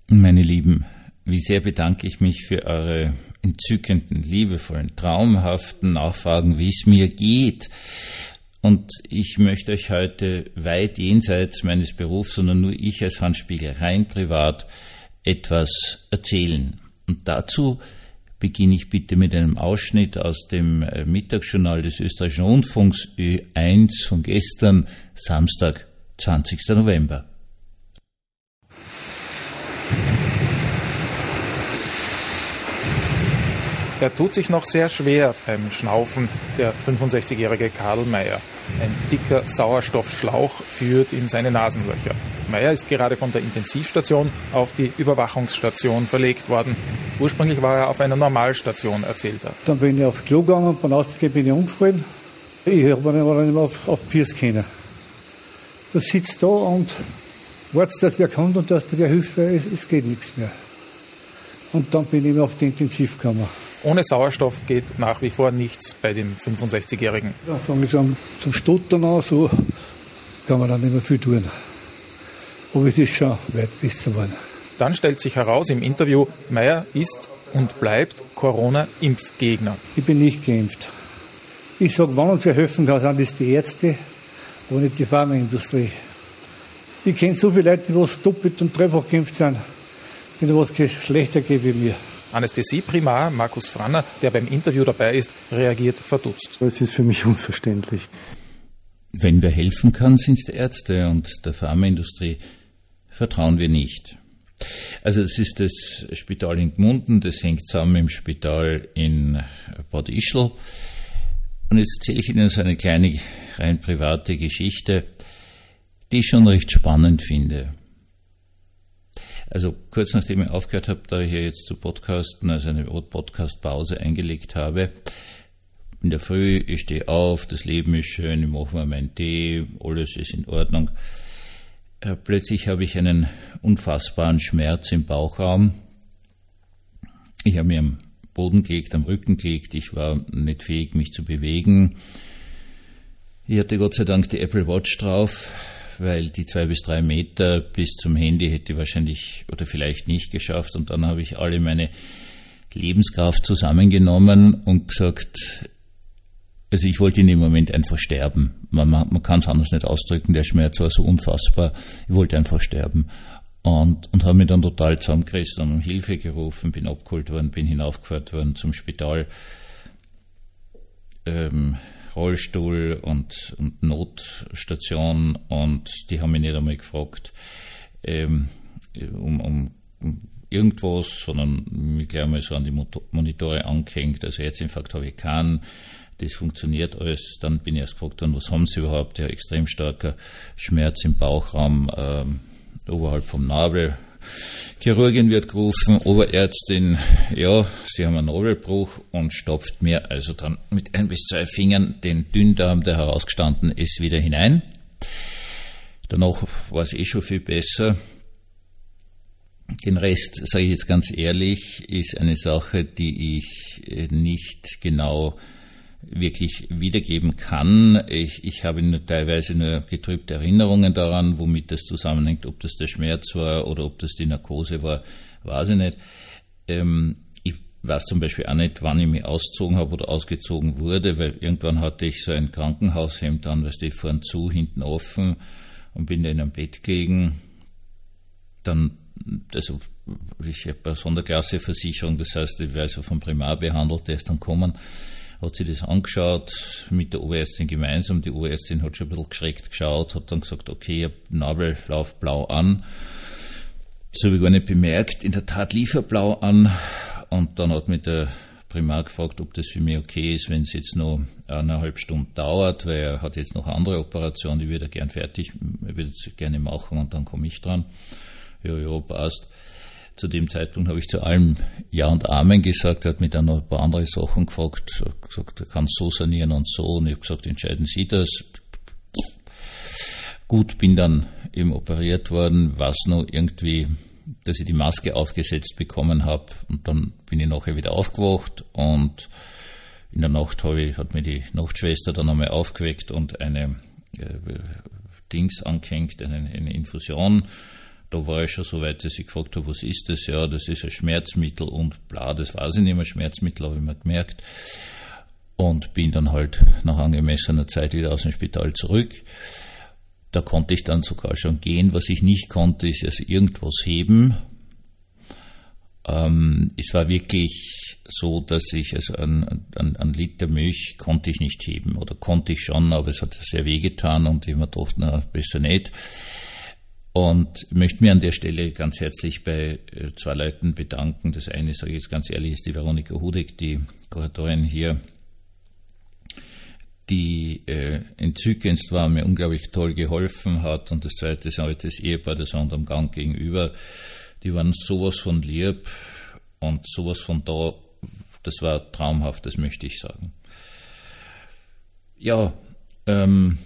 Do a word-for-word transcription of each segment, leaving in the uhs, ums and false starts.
Meine Lieben, wie sehr bedanke ich mich für eure entzückenden, liebevollen, traumhaften Nachfragen, wie es mir geht. Und ich möchte euch heute weit jenseits meines Berufs, sondern nur ich als Hans Spiegel rein privat etwas erzählen. Und dazu beginne ich bitte mit einem Ausschnitt aus dem Mittagsjournal des Österreichischen Rundfunks Ö eins von gestern, Samstag, zwanzigster November. Er tut sich noch sehr schwer beim Schnaufen, der fünfundsechzigjährige Karl Mayer. Ein dicker Sauerstoffschlauch führt in seine Nasenlöcher. Mayer ist gerade von der Intensivstation auf die Überwachungsstation verlegt worden. Ursprünglich war er auf einer Normalstation, erzählt er. Dann bin ich aufs Klo gegangen und beim Ausgehen bin ich umgefallen. Ich habe nicht mehr auf, auf die Füße können. Du sitzt da und wartest, dass wer kommt und dass dir wer hilft, weil es, es geht nichts mehr. Und dann bin ich immer auf die Intensiv gekommen. Ohne Sauerstoff geht nach wie vor nichts bei dem fünfundsechzigjährigen. Da fange ich so zum Stottern an, so kann man dann nicht mehr viel tun. Aber es ist schon weit besser geworden. Dann stellt sich heraus im Interview, Mayer ist und bleibt Corona-Impfgegner. Ich bin nicht geimpft. Ich sage, wann uns wer helfen kann, sind das die Ärzte, aber nicht die Pharmaindustrie. Ich kenne so viele Leute, die doppelt und dreifach geimpft sind, wenn was schlechter geht wie mir. Anästhesieprimar Markus Franner, der beim Interview dabei ist, reagiert verdutzt. Das ist für mich unverständlich. Wenn wer helfen kann, sind es die Ärzte, und der Pharmaindustrie vertrauen wir nicht. Also das ist das Spital in Gmunden, das hängt zusammen mit dem Spital in Bad Ischl. Und jetzt erzähle ich Ihnen so eine kleine, rein private Geschichte, die ich schon recht spannend finde. Also kurz nachdem ich aufgehört habe, da ich ja jetzt zu podcasten, also eine Podcast-Pause eingelegt habe, in der Früh, ich stehe auf, das Leben ist schön, ich mache mir meinen Tee, alles ist in Ordnung. Äh, plötzlich habe ich einen unfassbaren Schmerz im Bauchraum. Ich habe mir am Boden gelegt, am Rücken gelegt, ich war nicht fähig, mich zu bewegen. Ich hatte Gott sei Dank die Apple Watch drauf, weil die zwei bis drei Meter bis zum Handy hätte ich wahrscheinlich oder vielleicht nicht geschafft. Und dann habe ich alle meine Lebenskraft zusammengenommen und gesagt, also ich wollte in dem Moment einfach sterben. Man, man, man kann es anders nicht ausdrücken, der Schmerz war so unfassbar. Ich wollte einfach sterben. Und, und habe mich dann total zusammengerissen und um Hilfe gerufen, bin abgeholt worden, bin hinaufgefahren worden zum Spital. Ähm, Rollstuhl und, und Notstation, und die haben mich nicht einmal gefragt ähm, um, um, um irgendwas, sondern mich gleich mal so an die Monitore angehängt. Also Herzinfarkt habe ich keinen, das funktioniert alles. Dann bin ich erst gefragt worden, was haben Sie überhaupt? Ja, extrem starker Schmerz im Bauchraum, ähm, oberhalb vom Nabel. Chirurgin wird gerufen, Oberärztin, ja, Sie haben einen Nabelbruch, und stopft mir also dann mit ein bis zwei Fingern den Dünndarm, der herausgestanden ist, wieder hinein. Danach war es eh schon viel besser. Den Rest, sage ich jetzt ganz ehrlich, ist eine Sache, die ich nicht genau wirklich wiedergeben kann. Ich, ich habe nur teilweise nur getrübte Erinnerungen daran, womit das zusammenhängt, ob das der Schmerz war oder ob das die Narkose war, weiß ich nicht. Ähm, ich weiß zum Beispiel auch nicht, wann ich mich ausgezogen habe oder ausgezogen wurde, weil irgendwann hatte ich so ein Krankenhaushemd an, das steht vorn zu, hinten offen, und bin da in einem Bett gelegen. Dann, also ich habe eine Sonderklasseversicherung, das heißt, ich werde so vom Primar behandelt, der ist dann gekommen, hat sich das angeschaut, mit der Oberärztin gemeinsam. Die Oberärztin hat schon ein bisschen geschreckt geschaut, hat dann gesagt, okay, ich habe Nabel, lauf blau an. Das habe ich gar nicht bemerkt. In der Tat lief er blau an. Und dann hat mich der Primar gefragt, ob das für mich okay ist, wenn es jetzt noch eineinhalb Stunden dauert, weil er hat jetzt noch eine andere Operation, die würde er gern fertig, er würde es gerne machen, und dann komme ich dran. Ja, ja, passt. Zu dem Zeitpunkt habe ich zu allem Ja und Amen gesagt. Er hat mich dann noch ein paar andere Sachen gefragt. Er hat gesagt, er kann so sanieren und so. Und ich habe gesagt, entscheiden Sie das. Gut, bin dann eben operiert worden, was noch irgendwie, dass ich die Maske aufgesetzt bekommen habe. Und dann bin ich nachher wieder aufgewacht, und in der Nacht habe ich, hat mir die Nachtschwester dann einmal aufgeweckt und eine äh, Dings angehängt, eine, eine Infusion Da war ich schon so weit, dass ich gefragt habe, was ist das? Ja, das ist ein Schmerzmittel und bla, das weiß ich nicht mehr, Schmerzmittel habe ich mir gemerkt. Und bin dann halt nach angemessener Zeit wieder aus dem Spital zurück. Da konnte ich dann sogar schon gehen. Was ich nicht konnte, ist also irgendwas heben. Ähm, es war wirklich so, dass ich, also ein, ein, ein Liter Milch konnte ich nicht heben. Oder konnte ich schon, aber es hat sehr weh getan und ich mir gedacht, na, besser nicht. Und möchte mich an der Stelle ganz herzlich bei zwei Leuten bedanken. Das eine, sage ich jetzt ganz ehrlich, ist die Veronika Hudek, die Kuratorin hier, die äh, entzückendst war, mir unglaublich toll geholfen hat. Und das zweite ist ein altes Ehepaar, das Sand am Gang gegenüber. Die waren sowas von lieb und sowas von da. Das war traumhaft, das möchte ich sagen. Ja, ähm,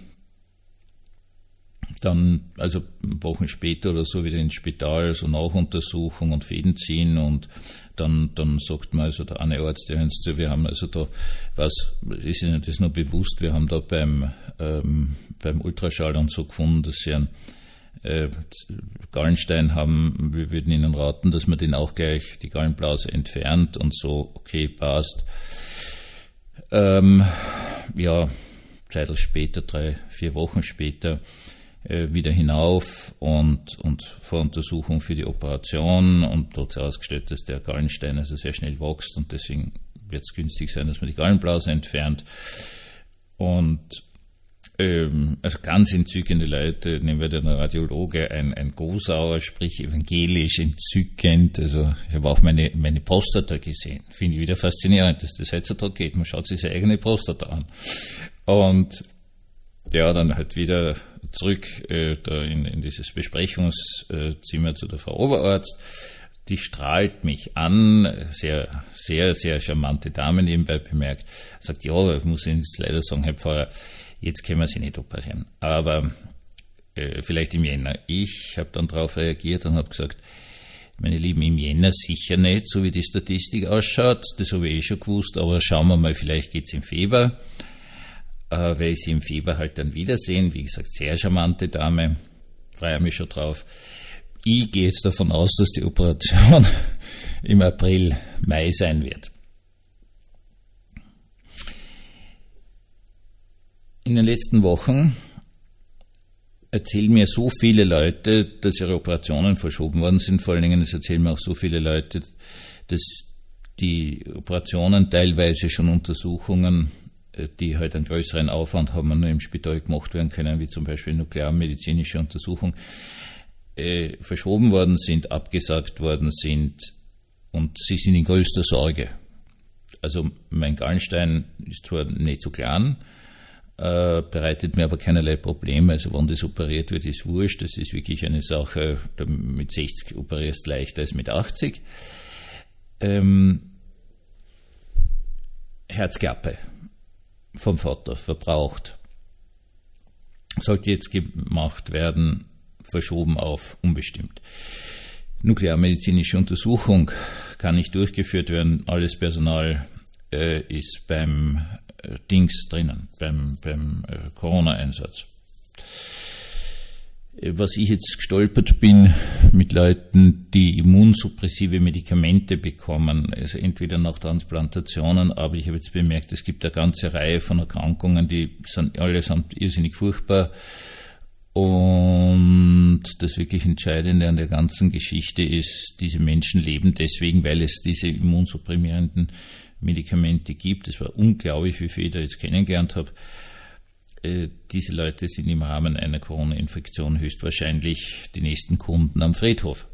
dann, also Wochen später oder so, wieder ins Spital, also Nachuntersuchung und Fäden ziehen und dann, dann sagt man, also der eine Arzt, der uns zu, wir haben also da, was, ist Ihnen das nur bewusst, wir haben da beim, ähm, beim Ultraschall und so gefunden, dass Sie einen äh, Gallenstein haben, wir würden Ihnen raten, dass man den auch gleich, die Gallenblase entfernt und so, okay, passt. Ähm, ja, Zeit später, drei, vier Wochen später, wieder hinauf und, und Voruntersuchung für die Operation und dort herausgestellt, dass der Gallenstein also sehr schnell wächst und deswegen wird es günstig sein, dass man die Gallenblase entfernt. Und ähm, also ganz entzückende Leute, nehmen wir den Radiologe, ein, ein Gosauer, sprich evangelisch, entzückend. Also ich habe auch meine, meine Prostata gesehen. Finde ich wieder faszinierend, dass das heutzutage geht. Man schaut sich seine eigene Prostata an. Und ja, dann halt wieder zurück äh, da in, in dieses Besprechungszimmer zu der Frau Oberarzt. Die strahlt mich an, sehr, sehr, sehr charmante Dame nebenbei bemerkt. Sagt, ja, ich muss Ihnen jetzt leider sagen, Herr Pfarrer, jetzt können wir Sie nicht operieren. Aber äh, vielleicht im Jänner. Ich habe dann darauf reagiert und habe gesagt, meine Lieben, im Jänner sicher nicht, so wie die Statistik ausschaut. Das habe ich eh schon gewusst, aber schauen wir mal, vielleicht geht's im Februar. Äh, werde ich sie im Februar halt dann wiedersehen. Wie gesagt, sehr charmante Dame, freue mich schon drauf. Ich gehe jetzt davon aus, dass die Operation im April, Mai sein wird. In den letzten Wochen erzählen mir so viele Leute, dass ihre Operationen verschoben worden sind. Vor allen Dingen, es erzählen mir auch so viele Leute, dass die Operationen teilweise schon Untersuchungen, die halt einen größeren Aufwand haben, nur im Spital gemacht werden können, wie zum Beispiel nuklearmedizinische Untersuchung, äh, verschoben worden sind, abgesagt worden sind und sie sind in größter Sorge. Also mein Gallenstein ist zwar nicht so klein, äh, bereitet mir aber keinerlei Probleme. Also wenn das operiert wird, ist wurscht. Das ist wirklich eine Sache, mit sechzig operierst leichter als mit achtzig. Ähm, Herzklappe vom Vater verbraucht. Sollte jetzt gemacht werden, verschoben auf unbestimmt. Nuklearmedizinische Untersuchung kann nicht durchgeführt werden. Alles Personal äh, ist beim äh, Dings drinnen, beim, beim äh, Corona-Einsatz. Was ich jetzt gestolpert bin mit Leuten, die immunsuppressive Medikamente bekommen, also entweder nach Transplantationen, aber ich habe jetzt bemerkt, es gibt eine ganze Reihe von Erkrankungen, die sind allesamt irrsinnig furchtbar. Und das wirklich Entscheidende an der ganzen Geschichte ist, diese Menschen leben deswegen, weil es diese immunsupprimierenden Medikamente gibt. Es war unglaublich, wie viele ich da jetzt kennengelernt habe. Diese Leute sind im Rahmen einer Corona-Infektion höchstwahrscheinlich die nächsten Kunden am Friedhof.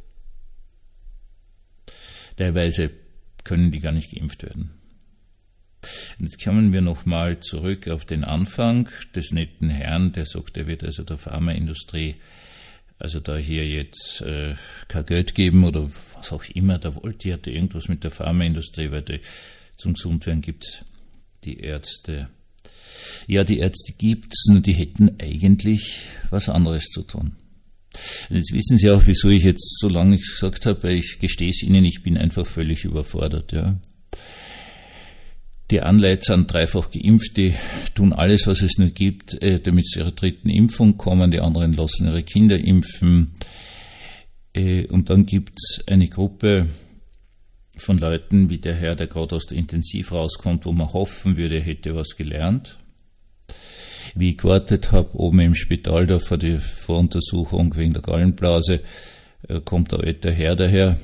Teilweise können die gar nicht geimpft werden. Und jetzt kommen wir nochmal zurück auf den Anfang des netten Herrn, der sagt, er wird also der Pharmaindustrie, also da hier jetzt äh, kein Geld geben oder was auch immer, da wollte, hatte irgendwas mit der Pharmaindustrie, weil die, zum Gesundwerden gibt es die Ärzte. Ja, die Ärzte gibt's, nur die hätten eigentlich was anderes zu tun. Und jetzt wissen Sie auch, wieso ich jetzt so lange gesagt habe, weil ich gestehe es Ihnen, ich bin einfach völlig überfordert. Ja. Die Anleiter sind dreifach geimpft, die tun alles, was es nur gibt, damit zu ihrer dritten Impfung kommen. Die anderen lassen ihre Kinder impfen. Und dann gibt es eine Gruppe von Leuten wie der Herr, der gerade aus der Intensiv rauskommt, wo man hoffen würde, er hätte was gelernt. Wie ich gewartet habe, oben im Spital da vor der Voruntersuchung wegen der Gallenblase, kommt ein alter Herr daher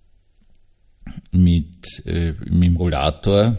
mit, äh, mit dem Rollator,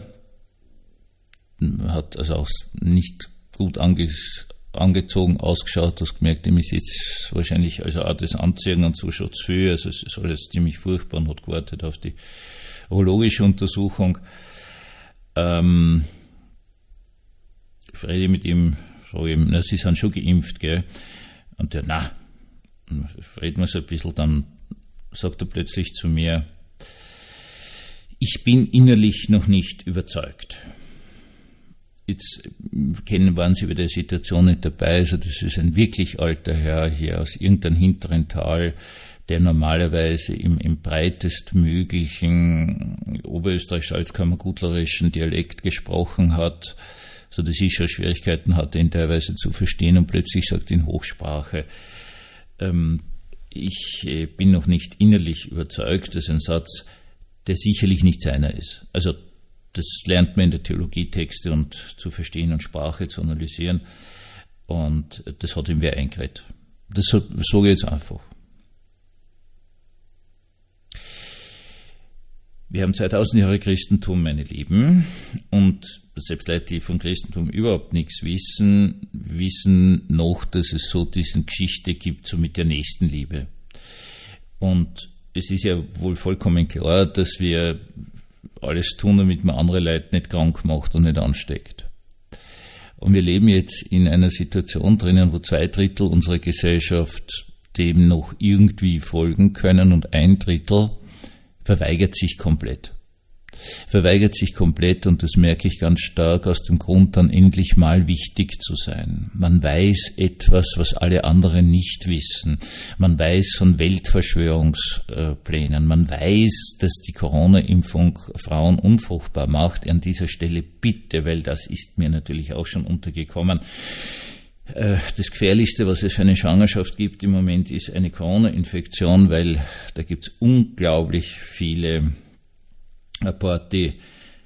hat also auch nicht gut ange, angezogen ausgeschaut, hast gemerkt, ihm ist jetzt wahrscheinlich also auch das Anziehen und so schaut es viel, also es ist alles ziemlich furchtbar und hat gewartet auf die urologische Untersuchung. Ähm, ich rede mit ihm, frage ihm, na, Sie sind schon geimpft, gell? Und der, na, reden wir so ein bisschen, dann sagt er plötzlich zu mir, ich bin innerlich noch nicht überzeugt. Jetzt kennen waren Sie über die Situation nicht dabei, also das ist ein wirklich alter Herr hier aus irgendeinem hinteren Tal, der normalerweise im, im breitestmöglichen oberösterreichisch-salzkammergutlerischen Dialekt gesprochen hat, so dass ich schon Schwierigkeiten hatte, ihn teilweise zu verstehen, und plötzlich sagt in Hochsprache, ähm, ich äh, bin noch nicht innerlich überzeugt, das ist ein Satz, der sicherlich nicht seiner ist. Also das lernt man in der Theologie, Texte und zu verstehen und Sprache zu analysieren, und das hat ihm wer eingeredet. Das sage ich jetzt einfach. Wir haben zweitausend Jahre Christentum, meine Lieben, und selbst Leute, die vom Christentum überhaupt nichts wissen, wissen noch, dass es so diese Geschichte gibt, so mit der Nächstenliebe. Und es ist ja wohl vollkommen klar, dass wir alles tun, damit man andere Leute nicht krank macht und nicht ansteckt. Und wir leben jetzt in einer Situation drinnen, wo zwei Drittel unserer Gesellschaft dem noch irgendwie folgen können und ein Drittel verweigert sich komplett. Verweigert sich komplett, und das merke ich ganz stark aus dem Grund, dann endlich mal wichtig zu sein. Man weiß etwas, was alle anderen nicht wissen. Man weiß von Weltverschwörungsplänen. Man weiß, dass die Corona-Impfung Frauen unfruchtbar macht. An dieser Stelle bitte, weil das ist mir natürlich auch schon untergekommen. Das Gefährlichste, was es für eine Schwangerschaft gibt im Moment, ist eine Corona-Infektion, weil da gibt es unglaublich viele Aborte,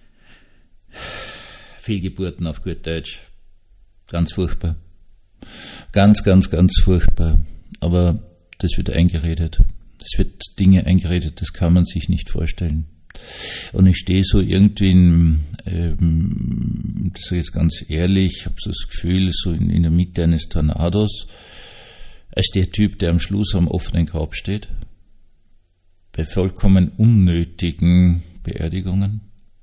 Fehlgeburten auf gut Deutsch. Ganz furchtbar. Ganz, ganz, ganz furchtbar. Aber das wird eingeredet. Das wird Dinge eingeredet, das kann man sich nicht vorstellen. Und ich stehe so irgendwie in, ähm, das sage ich jetzt ganz ehrlich, ich habe so das Gefühl, so in, in der Mitte eines Tornados, als der Typ, der am Schluss am offenen Grab steht, bei vollkommen unnötigen Beerdigungen.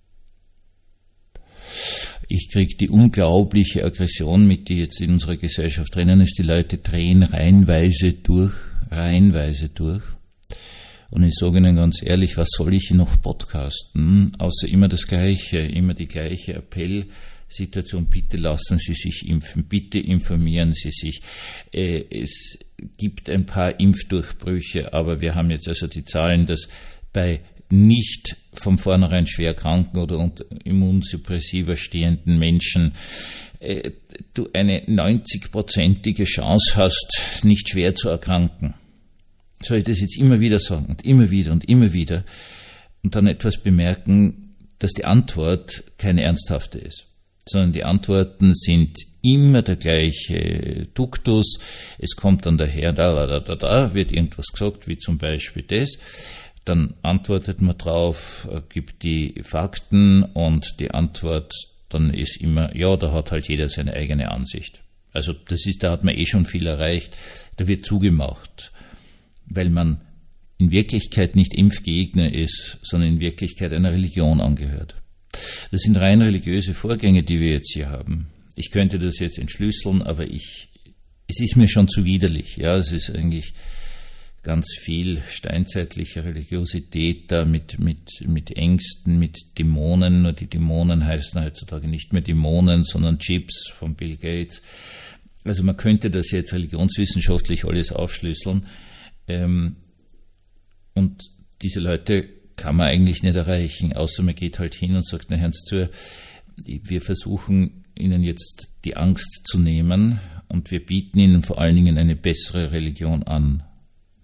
Ich kriege die unglaubliche Aggression mit, die jetzt in unserer Gesellschaft drinnen ist. Die Leute drehen reihenweise durch, reihenweise durch. Und ich sage Ihnen ganz ehrlich, was soll ich noch podcasten? Außer immer das Gleiche, immer die gleiche Appellsituation. Bitte lassen Sie sich impfen, bitte informieren Sie sich. Es gibt ein paar Impfdurchbrüche, aber wir haben jetzt also die Zahlen, dass bei nicht von vornherein schwer kranken oder unter immunsuppressiver stehenden Menschen äh, du eine neunzigprozentige Chance hast, nicht schwer zu erkranken. Soll ich das jetzt immer wieder sagen und immer wieder und immer wieder und dann etwas bemerken, dass die Antwort keine ernsthafte ist, sondern die Antworten sind immer der gleiche Duktus. Es kommt dann daher, da, da, da, da, wird irgendwas gesagt, wie zum Beispiel das. Dann antwortet man drauf, gibt die Fakten, und die Antwort dann ist immer, ja, da hat halt jeder seine eigene Ansicht. Also das ist, da hat man eh schon viel erreicht. Da wird zugemacht, weil man in Wirklichkeit nicht Impfgegner ist, sondern in Wirklichkeit einer Religion angehört. Das sind rein religiöse Vorgänge, die wir jetzt hier haben. Ich könnte das jetzt entschlüsseln, aber ich, es ist mir schon zu widerlich. Ja, es ist eigentlich ganz viel steinzeitliche Religiosität da mit, mit, mit Ängsten, mit Dämonen. Nur die Dämonen heißen heutzutage nicht mehr Dämonen, sondern Chips von Bill Gates. Also man könnte das jetzt religionswissenschaftlich alles aufschlüsseln. Ähm, und diese Leute kann man eigentlich nicht erreichen, außer man geht halt hin und sagt, na hören Sie zu, wir versuchen Ihnen jetzt die Angst zu nehmen, und wir bieten Ihnen vor allen Dingen eine bessere Religion an.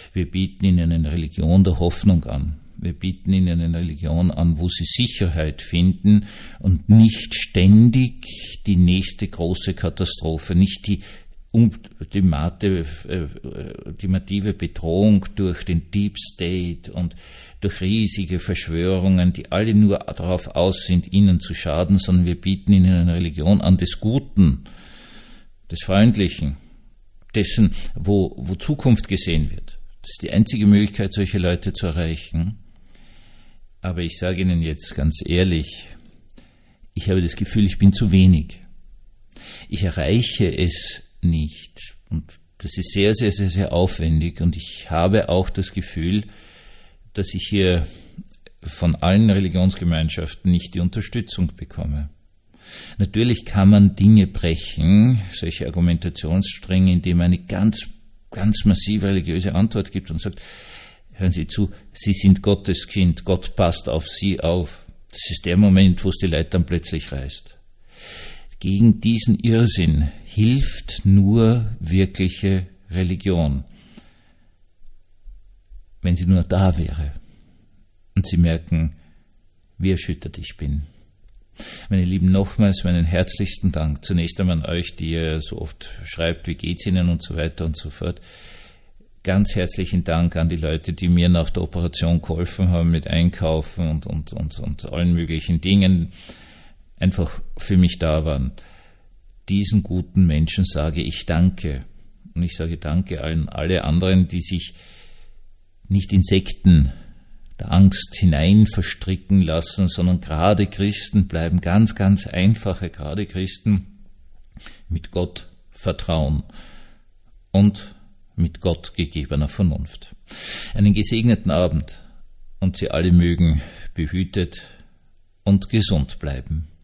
Wir bieten ihnen eine Religion der Hoffnung an. Wir bieten ihnen eine Religion an, wo sie Sicherheit finden und nicht ständig die nächste große Katastrophe, nicht die ultimative Bedrohung durch den Deep State und durch riesige Verschwörungen, die alle nur darauf aus sind, ihnen zu schaden, sondern wir bieten ihnen eine Religion an des Guten, des Freundlichen, dessen, wo, wo Zukunft gesehen wird. Das ist die einzige Möglichkeit, solche Leute zu erreichen. Aber ich sage Ihnen jetzt ganz ehrlich, ich habe das Gefühl, ich bin zu wenig. Ich erreiche es nicht. Und das ist sehr, sehr, sehr, sehr aufwendig. Und ich habe auch das Gefühl, dass ich hier von allen Religionsgemeinschaften nicht die Unterstützung bekomme. Natürlich kann man Dinge brechen, solche Argumentationsstränge, indem man eine ganz, ganz massive religiöse Antwort gibt und sagt, hören Sie zu, Sie sind Gottes Kind, Gott passt auf Sie auf. Das ist der Moment, wo es die Leute dann plötzlich reißt. Gegen diesen Irrsinn hilft nur wirkliche Religion. Wenn sie nur da wäre und Sie merken, wie erschüttert ich bin. Meine Lieben, nochmals meinen herzlichsten Dank. Zunächst einmal an euch, die ihr so oft schreibt, wie geht's Ihnen und so weiter und so fort. Ganz herzlichen Dank an die Leute, die mir nach der Operation geholfen haben mit Einkaufen und, und, und, und allen möglichen Dingen, einfach für mich da waren. Diesen guten Menschen sage ich Danke. Und ich sage Danke allen alle anderen, die sich nicht in Sekten der Angst hinein verstricken lassen, sondern gerade Christen bleiben, ganz, ganz einfache, gerade Christen mit Gott vertrauen und mit Gott gegebener Vernunft. Einen gesegneten Abend und Sie alle mögen behütet und gesund bleiben.